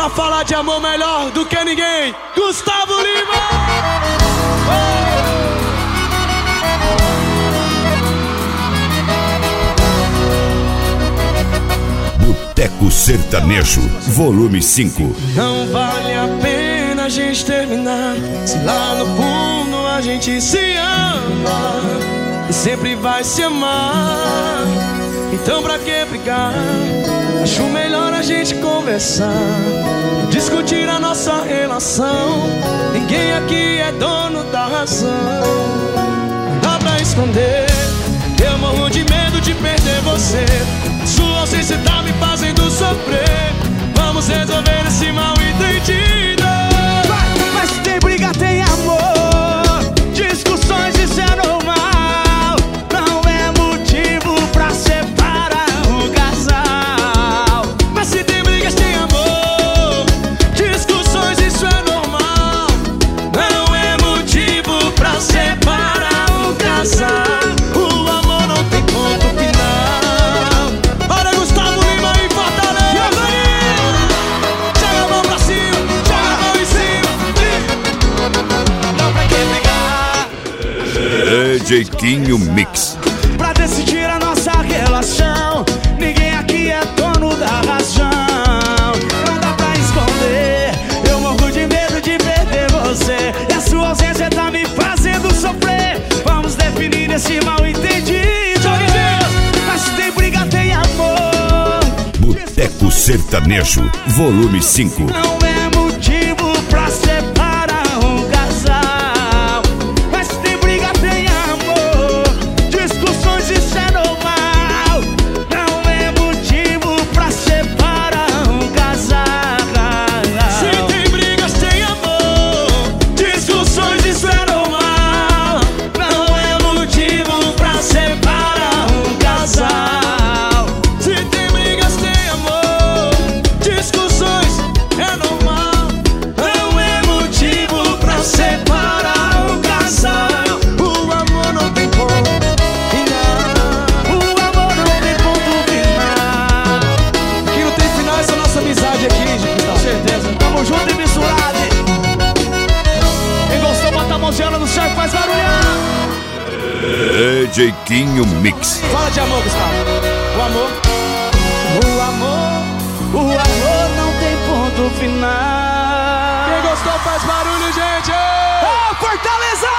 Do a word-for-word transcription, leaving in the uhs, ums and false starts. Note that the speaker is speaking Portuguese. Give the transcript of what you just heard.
Pra falar de amor melhor do que ninguém, Gustavo Lima! Boteco Sertanejo, volume cinco. Não vale a pena a gente terminar, se lá no fundo a gente se ama e sempre vai se amar. Então pra que brigar? Acho melhor a gente conversar, discutir a nossa relação. Ninguém aqui é dono da razão. Não dá pra esconder, eu morro de medo de perder você. Sua ausência tá me fazendo sofrer. Vamos resolver esse mal entendido. Mas se tem briga, tem amor. Discussões, isso é normal. Não é motivo pra separar um casal. Mas se tem brigas, tem amor. Discussões, isso é normal. Não é motivo pra separar um casal. O amor não tem ponto final. Olha Gustavo Lima em Fortaleza. Joga a mão pra cima, joga a mão em cima. Não pra que brigar? D J Quinho Mix. Pra decidir a nossa relação, ninguém aqui é dono da razão. Não dá pra esconder, eu morro de medo de perder você. E a sua ausência tá me fazendo sofrer. Vamos definir esse mal entendido. Mas se tem briga, tem amor. Boteco Sertanejo, volume cinco. Não é motivo pra separar um casal. Mas se tem briga, tem amor. Discussões, isso é normal. Não é motivo pra separar um casal. Se tem brigas, tem amor. Discussões, isso é normal. Não é motivo pra separar um casal. Se tem brigas, tem amor. Discussões, é normal. Não é motivo pra separar um casal. O amor não tem ponto final. O amor não tem ponto final. Que não tem final essa nossa amizade aqui, gente. Com certeza, tamo junto e misturado. Quem gostou, bota a mãozinha no céu e faz barulhão. D J Quinho Mix. Fala de amor, Gustavo. O amor. O amor, o amor não tem ponto final. Quem gostou faz barulho, gente! Ô, Fortaleza!